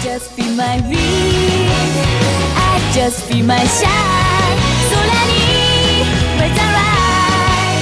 just feel my wind, I just feel my shine. 空に raise the light.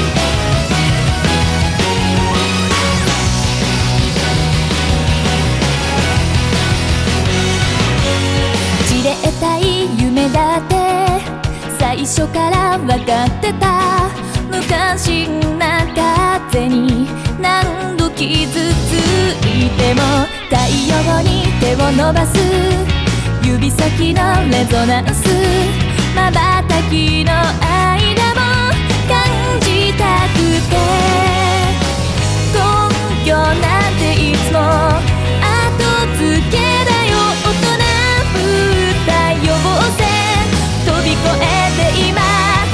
散れたい夢だって最初から分かってた。無関心な風に何度傷ついても太陽に手を伸ばす指先のレゾナンス、瞬きの間も感じたくて、根拠なんていつも後付けだよ。大人ぶった予防線飛び越えて今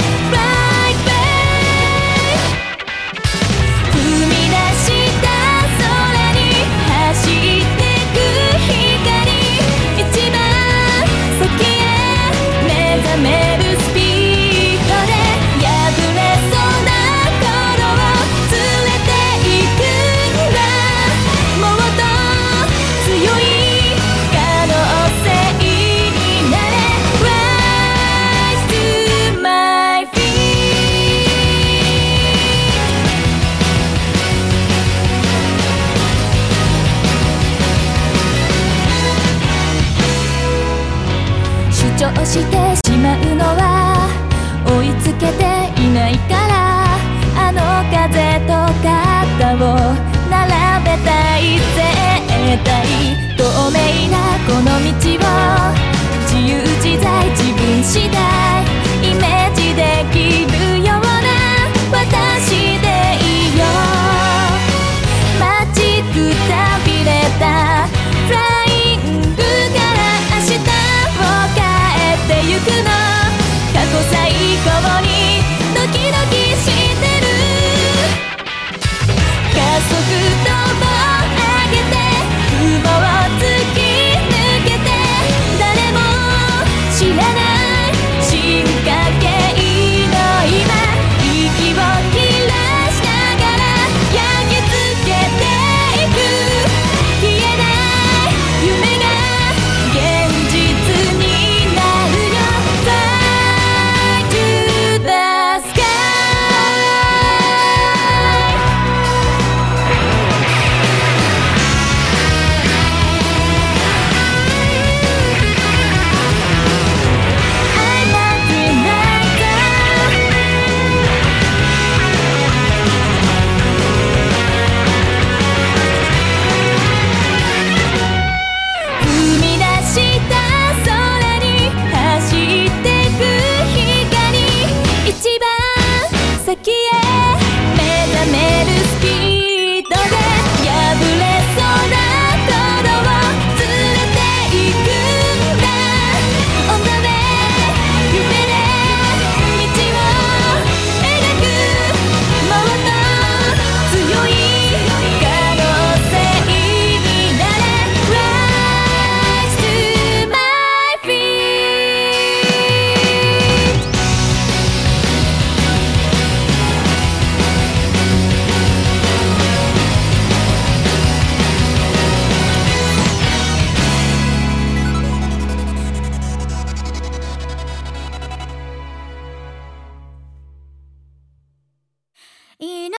主張してしまうのは追いつけていないから、あの風と肩を並べたい絶対